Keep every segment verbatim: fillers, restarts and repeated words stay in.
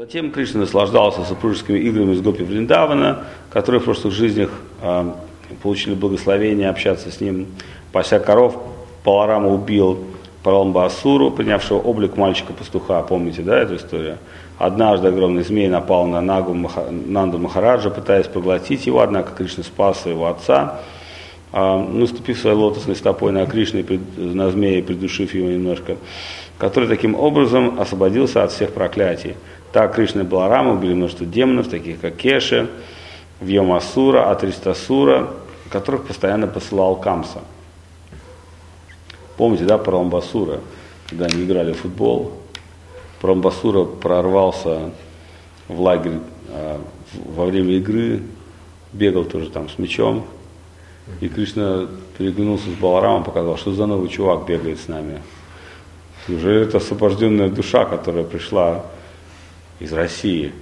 Затем Кришна наслаждался супружескими играми с гопи Вриндавана, которые в прошлых жизнях э, получили благословение общаться с ним. Пася коров, Баларама убил Праламбасуру, принявшего облик мальчика-пастуха, помните, да, эту историю? Однажды огромный змей напал на Нагу, Нанду Махараджа, пытаясь проглотить его, однако Кришна спас своего отца, э, наступив своей лотосной стопой на Кришну, на змея, придушив его немножко, который таким образом освободился от всех проклятий. Так Кришна и Баларама убили множество демонов, таких как Кеши, Вьямасура, Атристасура, которых постоянно посылал Камса. Помните, да, Праламбасура, когда они играли в футбол? Праламбасура прорвался в лагерь э, во время игры, бегал тоже там с мечом, и Кришна переглянулся с Баларамом, показал, что за новый чувак бегает с нами. Уже это освобожденная душа, которая пришла из России.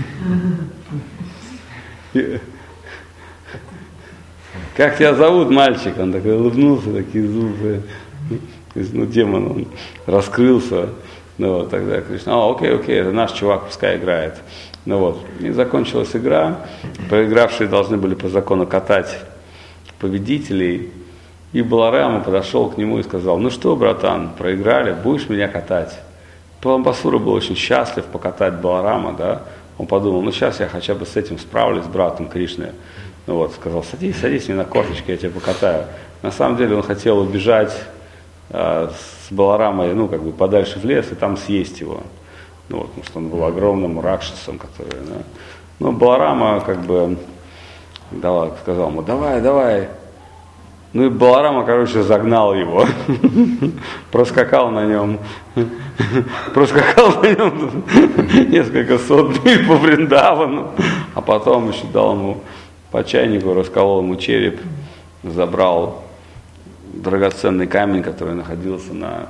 Как тебя зовут, мальчик? Он такой улыбнулся, такие зубы. Ну, демон, он раскрылся. Ну вот, тогда Кришна, а, окей, окей, это наш чувак, пускай играет. Ну вот, и закончилась игра. Проигравшие должны были по закону катать победителей. И Баларама подошел к нему и сказал: ну что, братан, проиграли, будешь меня катать? Праламбасура был очень счастлив покатать Баларама, да. Он подумал, ну сейчас я хотя бы с этим справлюсь, с братом Кришны. Ну вот, сказал, садись, садись мне на корточки, я тебя покатаю. На самом деле он хотел убежать э, с Баларамой, ну как бы подальше в лес и там съесть его. Ну вот, потому что он был огромным ракшасом, который, да. Но Баларама как бы давай, сказал ему, давай, давай. Ну и Баларама, короче, загнал его, проскакал на нем, проскакал на нем несколько сот миль по Вриндавану, а потом еще дал ему по чайнику, расколол ему череп, забрал драгоценный камень, который находился на,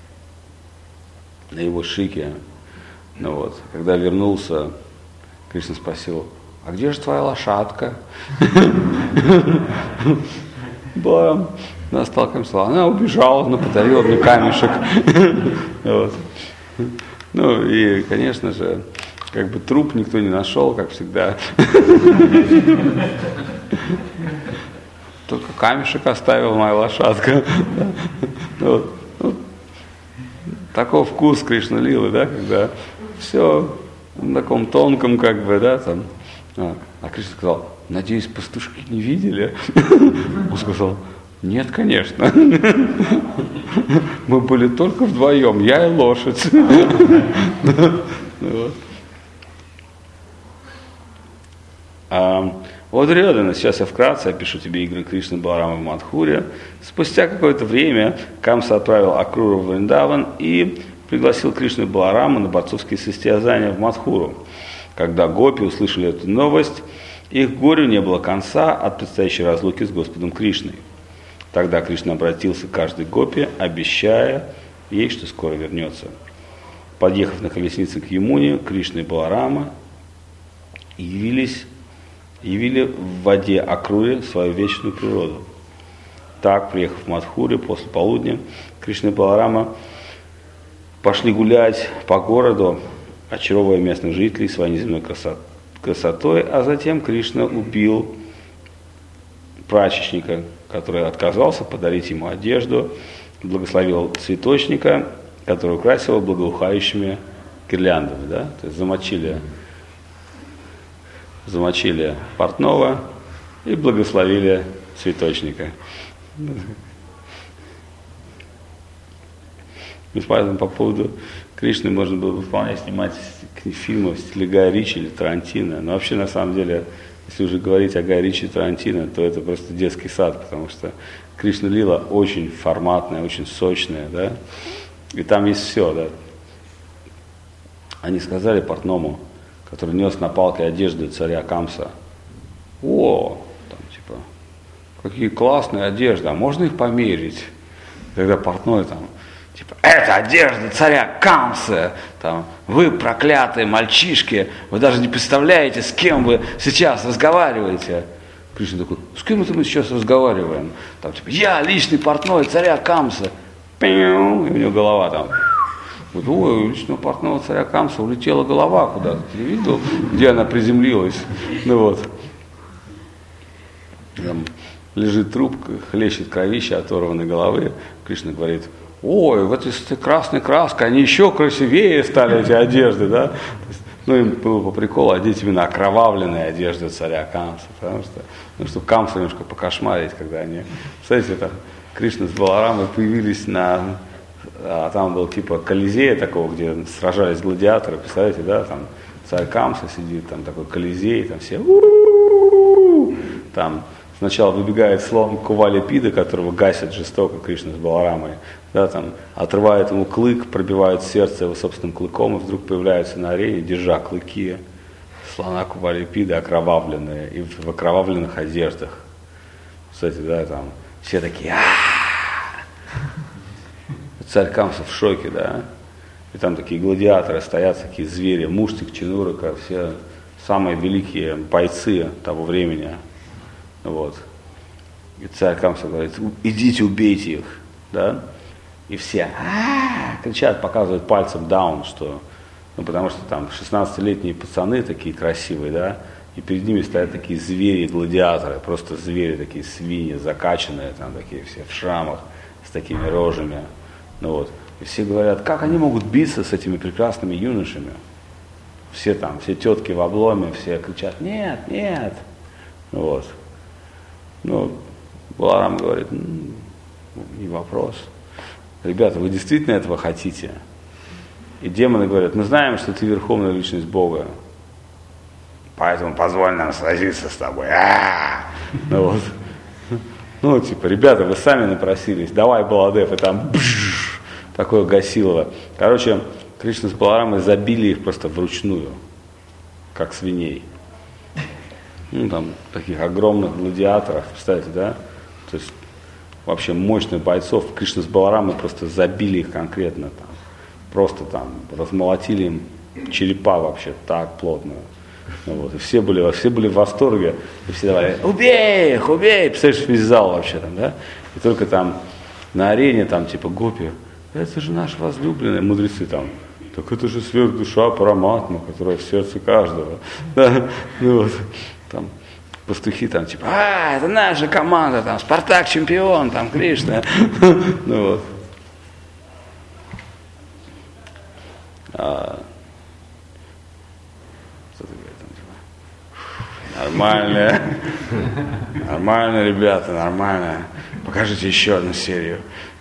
на его шике. Ну вот, когда вернулся, Кришна спросил, а где же твоя лошадка? Была, настал камень, она убежала, но подарила мне камешек. Вот. Ну и, конечно же, как бы труп никто не нашел, как всегда. Только камешек оставила моя лошадка. Вот. Вот. Такой вкус Кришна Лилы, да, когда все на таком тонком, как бы, да, там. А, а Кришна сказал, надеюсь, пастушки не видели? Он сказал, нет, конечно. Мы были только вдвоем, я и лошадь. Вот Рёдана, сейчас я вкратце опишу тебе игры Кришны Баларама в Мадхуре. Спустя какое-то время Камса отправил Акруру в Вриндаван и пригласил Кришну и Балараму на борцовские состязания в Мадхуру. Когда гопи услышали эту новость, их горю не было конца от предстоящей разлуки с Господом Кришной. Тогда Кришна обратился к каждой гопи, обещая ей, что скоро вернется. Подъехав на колеснице к Ямуне, Кришна и Баларама явились, явили в воде Акруре свою вечную природу. Так, приехав в Мадхуре после полудня, Кришна и Баларама пошли гулять по городу, очаровывая местных жителей своей неземной красотой. красотой, а затем Кришна убил прачечника, который отказался подарить ему одежду, благословил цветочника, который украсил благоухающими гирляндами, да? То есть замочили, замочили портного и благословили цветочника. Поэтому по поводу Кришны можно было бы вполне снимать фильмы в стиле Гая Ричи или Тарантино. Но вообще, на самом деле, если уже говорить о Гая Ричи и Тарантино, то это просто детский сад, потому что Кришна Лила очень форматная, очень сочная, да, и там есть все, да. Они сказали портному, который нес на палке одежду царя Камса, о, там типа, какие классные одежды, а можно их померить? Тогда портной там, типа, это одежда царя Камсы, там, вы проклятые мальчишки, вы даже не представляете, с кем вы сейчас разговариваете. Кришна такой, с кем это мы сейчас разговариваем? Там, типа, я личный портной царя Камсы. И у него голова там Вот, ой, у личного партнера царя Камса улетела голова куда-то. Ты видел, где она приземлилась? Ну вот. Там лежит труп, хлещет кровище оторванной головы. Кришна говорит: ой, вот с этой красной краской, они еще красивее стали, эти одежды, да? Ну, им было по приколу одеть именно окровавленные одежды царя Камса, потому что, ну, чтобы Камса немножко покошмарить, когда они, кстати, это Кришна с Баларамой появились на, а там был типа колизея такого, где сражались гладиаторы, представляете, да, там царь Камса сидит, там такой колизей, там все, там сначала выбегает слон Кували-Пида, которого гасят жестоко Кришна с Баларамой, да, там, отрывает ему клык, пробивают сердце его собственным клыком, и вдруг появляются на арене, держа клыки слона Кували-Пида, окровавленные, и в окровавленных одеждах. Кстати, да, там, все такие, а-а-а! Царь Камса в шоке, да, и там такие гладиаторы стоят, такие звери, Муштик, Чинурака, все самые великие бойцы того времени, вот. И царь Камса говорит: идите, убейте их, да. И все а-а-а! Кричат, показывают пальцем даун, что, ну, потому что там шестнадцатилетние пацаны такие красивые, да, и перед ними стоят такие звери-гладиаторы, просто звери, такие свиньи, закачанные, там такие все в шрамах, с такими рожами, ну вот. И все говорят, как они могут биться с этими прекрасными юношами? Все там, все тетки в обломе, все кричат: нет, нет, вот. Ну, Баларам говорит: ну, не вопрос. Ребята, вы действительно этого хотите? И демоны говорят: мы знаем, что ты верховная личность Бога, поэтому позволь нам сразиться с тобой. А-а-а! Ну, вот. Ну, типа, ребята, вы сами напросились, давай, Баладев, и там бш, такое гасилово. Короче, Кришна с Баларамой забили их просто вручную, как свиней. Ну, там, таких огромных гладиаторов, представляете, да? То есть, вообще мощных бойцов, Кришна с Баларамой просто забили их конкретно там. Просто там размолотили им черепа вообще так плотно. Ну, вот, и все были, все были в восторге. И все давали: убей их, убей! Представляешь, весь зал вообще там, да? И только там на арене там типа гопи: это же наш возлюбленный, мудрецы там. Так это же сверхдуша Параматма, которая в сердце каждого. Да? Ну, вот, там пастухи там типа: а, это наша команда, там, Спартак чемпион, там, Кришна. Ну вот. А, что ты говоришь там, типа? Нормально. Нормально, ребята, нормально. Покажите еще одну серию.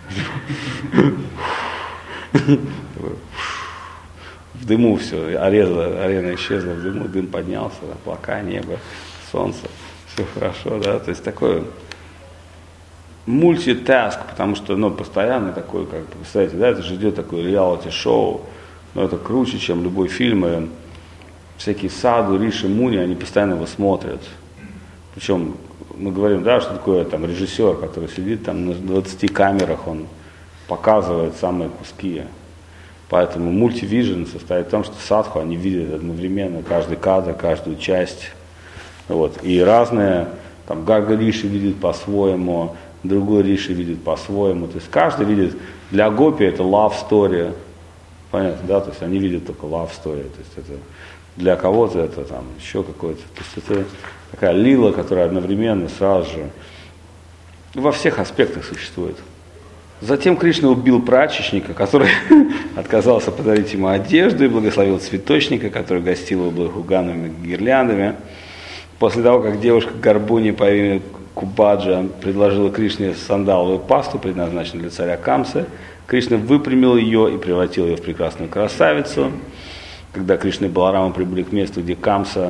В дыму все, арена, арена исчезла в дыму, дым поднялся, облака, небо, солнце, все хорошо, да, то есть такой мультитаск, потому что, ну, постоянно такой, как бы, представляете, да, это же идет такое реалити-шоу, но это круче, чем любой фильм, и всякие Саду, Риши, Муни, они постоянно его смотрят, причем мы говорим, да, что такое там режиссер, который сидит там на двадцати камерах, он показывает самые куски. Поэтому мультивижн состоит в том, что садху они видят одновременно каждый кадр, каждую часть. Вот. И разные, там Гарга Риши видит по-своему, другой Риши видит по-своему. То есть каждый видит, для гопи это love story. Понятно, да? То есть они видят только love story. То есть это для кого-то это там еще какой-то. То есть это такая лила, которая одновременно сразу же во всех аспектах существует. Затем Кришна убил прачечника, который отказался подарить ему одежду, и благословил цветочника, который гостил его благоуханными гирляндами. После того, как девушка Гарбуни по имени Кубаджа предложила Кришне сандаловую пасту, предназначенную для царя Камсы, Кришна выпрямил ее и превратил ее в прекрасную красавицу. Когда Кришна и Баларама прибыли к месту, где Камса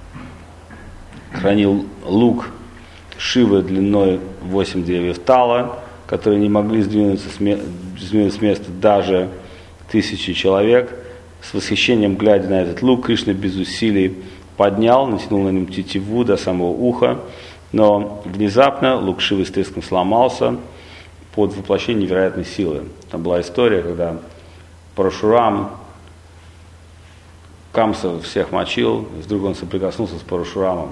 хранил лук Шивы длиной восемь деревьев тала, которые не могли сдвинуться с, ме- сдвинуть с места даже тысячи человек. С восхищением глядя на этот лук, Кришна без усилий поднял, натянул на нем тетиву до самого уха, но внезапно лук Шивы с треском сломался под воплощение невероятной силы. Там была история, когда Парашурам, Камса всех мочил, и вдруг он соприкоснулся с Парашурамом.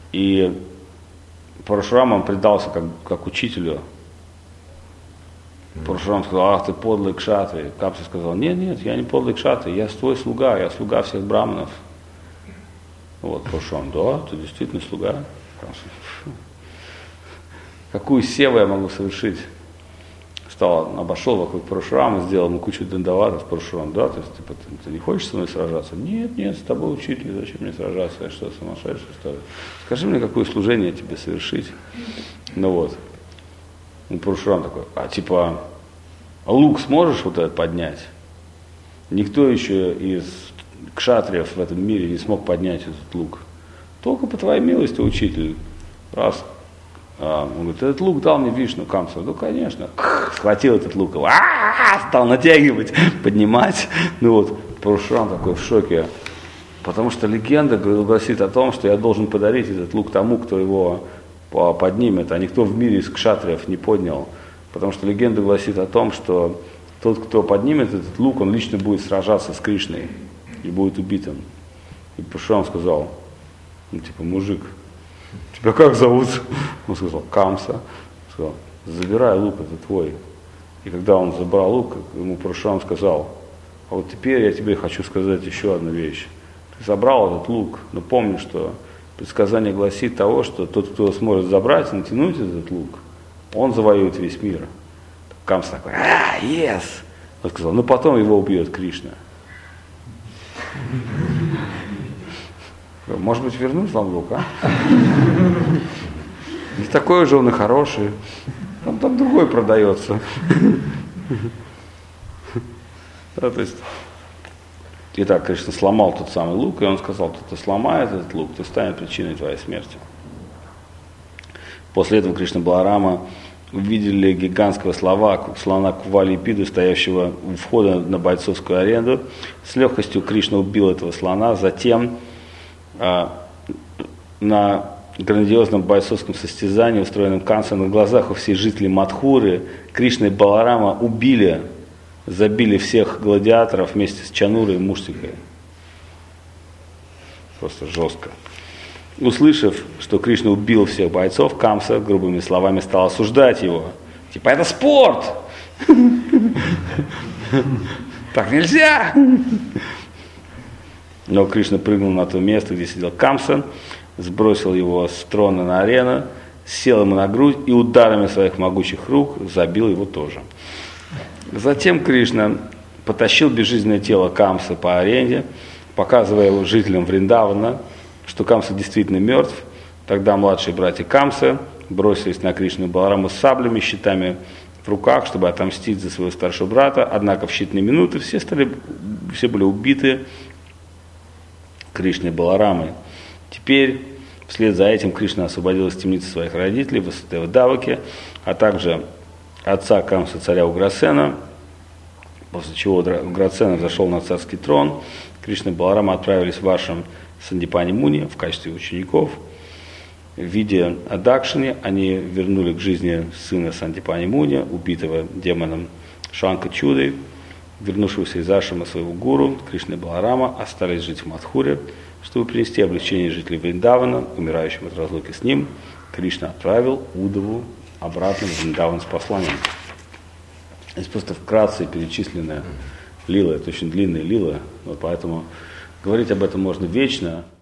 И Парашурамам предался как, как учителю. Парашурам сказал, ах ты подлый кшатри. Камса сказал, нет, нет, я не подлый кшатри, я твой слуга, я слуга всех браманов. Вот, Парашурам, да, ты действительно слуга. Камса, какую севу я могу совершить? Стал, обошел вокруг Парашурама, сделал ему кучу дандаватов. Парашурам, да, то есть типа, ты, ты не хочешь со мной сражаться? Нет, нет, с тобой учитель, зачем мне сражаться? Я что, сумасшедший, что ли? Скажи мне, какое служение тебе совершить? Ну вот. Ну, Парашурам такой, а типа, лук сможешь вот этот поднять? Никто еще из кшатриев в этом мире не смог поднять этот лук. Только по твоей милости, учитель. Раз. А, он говорит, этот лук дал мне Вишну, Камса. Ну, конечно. Схватил этот лук, стал натягивать, поднимать. Ну вот, Парашурам такой в шоке. Потому что легенда гласит о том, что я должен подарить этот лук тому, кто его поднимет, а никто в мире из кшатриев не поднял. Потому что легенда гласит о том, что тот, кто поднимет этот лук, он лично будет сражаться с Кришной и будет убитым. И Парашурам сказал, ну типа, мужик, тебя как зовут? Он сказал, Камса. Сказал, забирай лук, это твой. И когда он забрал лук, ему Парашурам сказал, а вот теперь я тебе хочу сказать еще одну вещь. Ты забрал этот лук, но помни, что предсказание гласит того, что тот, кто сможет забрать и натянуть этот лук, он завоюет весь мир. Камс такой, а, yes! Он сказал, ну потом его убьет Кришна. Может быть, вернуть вам лук, а? Не такой же он и хороший. Там, там другой продается. Да, то есть, итак, Кришна сломал тот самый лук, и он сказал, кто-то сломает этот лук, то станет причиной твоей смерти. После этого Кришна Баларама увидели гигантского слова, слона Кували-Пиду, стоящего у входа на бойцовскую арену. С легкостью Кришна убил этого слона, затем а, на грандиозном бойцовском состязании, устроенном Камсой, на глазах у всех жителей Мадхуры, Кришна и Баларама убили, забили всех гладиаторов вместе с Чанурой и Муштикой. Просто жестко. Услышав, что Кришна убил всех бойцов, Камса грубыми словами стал осуждать его. Типа, это спорт! Так нельзя! Но Кришна прыгнул на то место, где сидел Камса, сбросил его с трона на арену, сел ему на грудь и ударами своих могучих рук забил его тоже. Затем Кришна потащил безжизненное тело Камсы по арене, показывая его жителям Вриндавана, что Камса действительно мертв. Тогда младшие братья Камсы бросились на Кришну и Балараму с саблями, щитами в руках, чтобы отомстить за своего старшего брата. Однако в считанные минуты все, стали, все были убиты Кришной и Баларамой. Теперь, вслед за этим, Кришна освободил из темницы своих родителей в Васудева-Даваке, а также отца Камсы, царя Уграсена, после чего Уграсена зашел на царский трон. Кришна и Баларама отправились в Ашрам Сандипани Муни в качестве учеников. В виде Адакшини они вернули к жизни сына Сандипани Муни, убитого демоном Шанка Чудой. Вернувшегося из Ашрама своего гуру, Кришна и Баларама остались жить в Мадхуре, чтобы принести облегчение жителей Вриндавана, умирающим от разлуки с ним. Кришна отправил Удаву обратно в Вриндаван с посланием. Здесь просто вкратце перечисленная лила, это очень длинная лила, вот поэтому говорить об этом можно вечно.